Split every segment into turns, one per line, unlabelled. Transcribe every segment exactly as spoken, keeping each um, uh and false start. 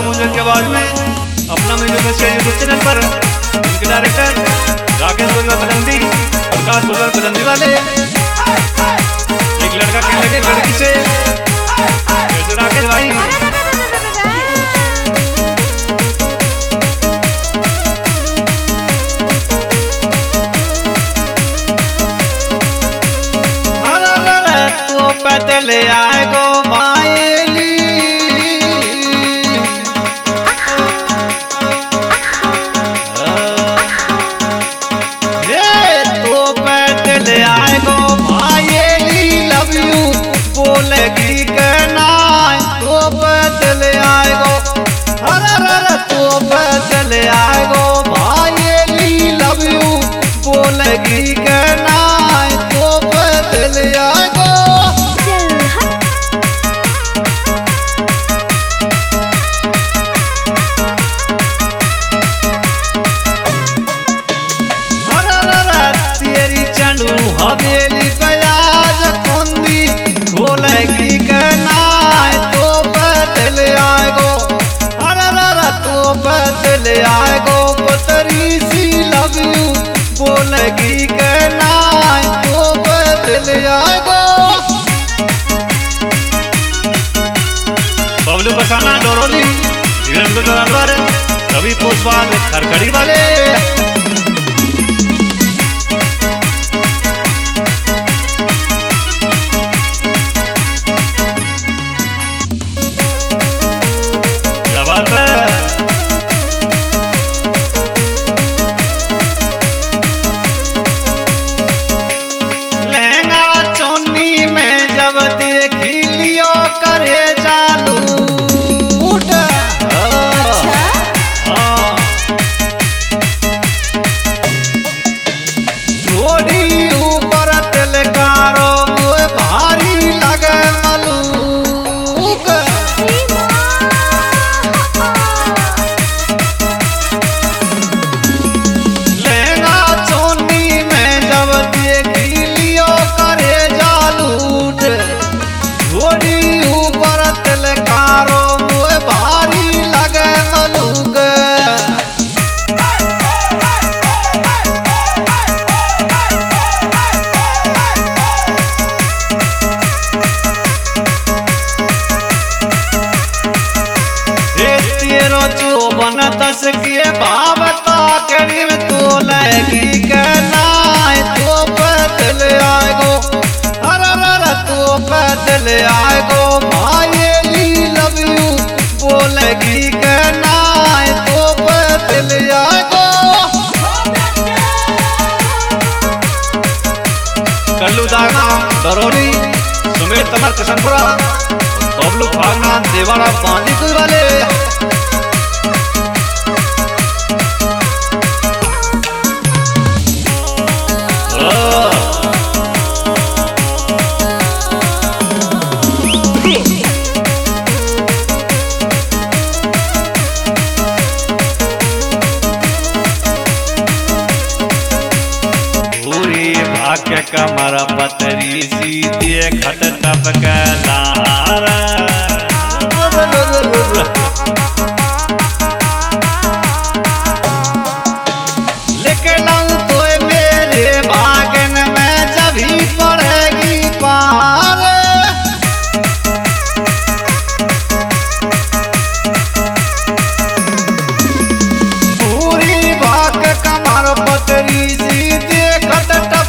दो मुंजन के आवाज में अपना म्यूजिक यूट्यूब चैनल पर इनके डायरेक्टर राकेश गोलवर पलंदी, प्रकाश गोलवर पलंदी वाले। एक लड़का कहने लगे लड़की से, कैसे राकेश भाई तो पैदल आए गो मायली, तो पैदल आए गो मायली, लव यू बोलेगी कहना, तो पैदल आए गो हर हर, तो पैदल आए गो मायली, लव यू बोलेगी कहना, तो पैदल आए गो। हवेली बयाज कुंदी बोलेगी कहना, तो बदल आएगो हर हर, तो बदल आएगो पुतरी सी, लव यू बोलेगी कहना, तो बदल आएगो। बबलू बसाना डोरोली रवि पोसवाल खरखड़ी वाले। दस के बाबता करीब तो लगी कहना, तो बदल आएगो हर हर, तो बदल आएगो मायली, लव यू बोलेगी कहना, तो बदल आएगो। कल्लू दाना दरोली सुमेर तमर किशनपुरा, बबलू भागना देवाड़ा बांदीपुर वाले। भाग्य कमर पतरी सीधे खट टप लारा, लेकिन तो मेरे भागन में जब ही पड़ेगी पार, पूरी भाग्य कमर पतरी सीधे खट टप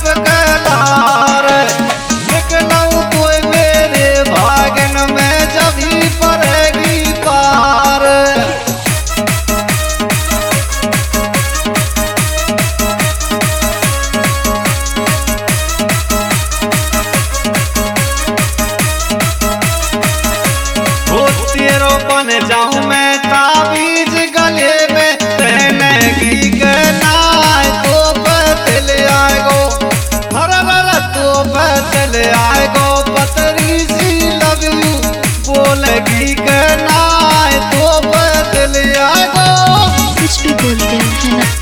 बन जाऊं मैं ताबीज गले में रहने की कहना, तो बदल आएगो हर हर, तो बदल आएगो पतरी सी, लव यू बोलेगी कहना, तो बदल आएगो।
कुछ भी बोलते हैं ना।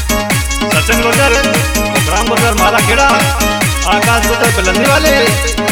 सचिन गुर्जर, राम गुर्जर, माला खेड़ा, आकाश गुर्जर पलंदी वाले।